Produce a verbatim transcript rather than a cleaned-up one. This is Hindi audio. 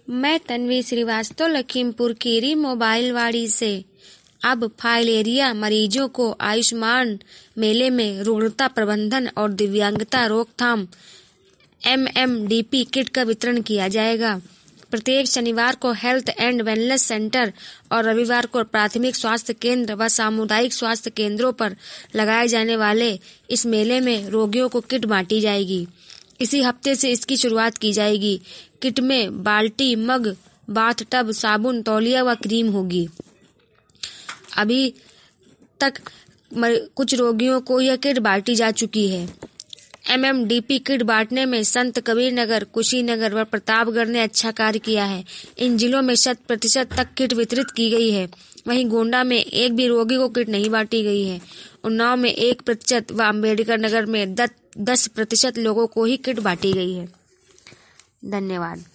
मैं तन्वी श्रीवास्तव लखीमपुर खीरी मोबाइल वाड़ी से। अब फाइलेरिया मरीजों को आयुष्मान मेले में रुग्णता प्रबंधन और दिव्यांगता रोकथाम M M D P kit का वितरण किया जाएगा। प्रत्येक शनिवार को हेल्थ एंड वेलनेस सेंटर और रविवार को प्राथमिक स्वास्थ्य केंद्र व सामुदायिक स्वास्थ्य केंद्रों पर लगाए जाने वाले इस मेले में रोगियों को किट बांटी जाएगी। इसी हफ्ते से इसकी शुरुआत की जाएगी। किट में बाल्टी, मग, बाथ टब, साबुन, तौलिया व क्रीम होगी। अभी तक कुछ रोगियों को यह किट बांटी जा चुकी है। M M D P kit बांटने में संत कबीर नगर, कुशीनगर व प्रतापगढ़ ने अच्छा कार्य किया है। इन जिलों में शत प्रतिशत तक किट वितरित की गई है। वहीं गोंडा में एक भी रोगी को किट नहीं बांटी गई है। उन्नाव में एक प्रतिशत व अम्बेडकर नगर में दस प्रतिशत लोगों को ही किट बांटी गई है। धन्यवाद।